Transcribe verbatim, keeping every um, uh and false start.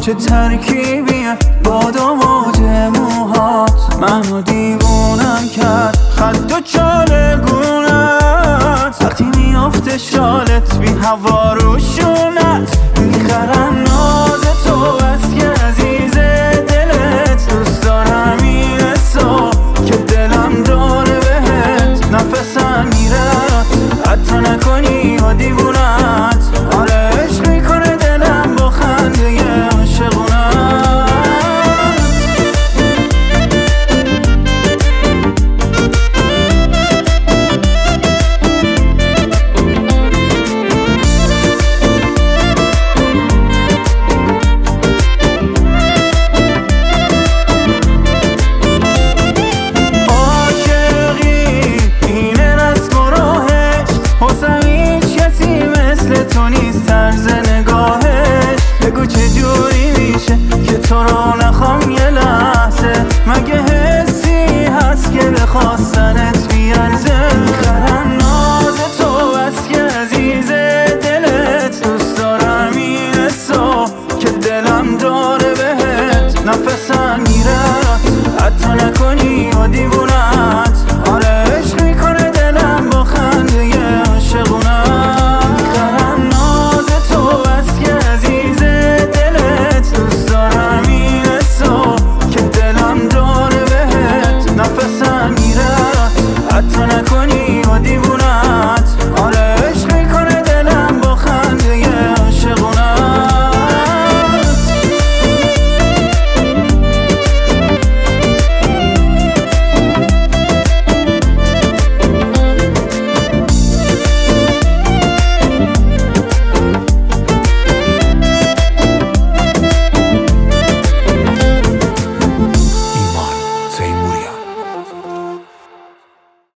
چه ترکیبیه باد و موج موهات، منو دیوونم کرد خط و چالگونت، وقتی میافته شالت بی هوا روشونت، میخرن ناز تو بس که عزیز دلت، دوست دارم این حسا که دلم داره بهت، نفسم میرد حتی نکنی یا دیوونت، آره عشق میکنه دلم با خنده عاشقونت. تو نیست طرز نگاهش، بگو چه جوری میشه که تو رو نخوام یه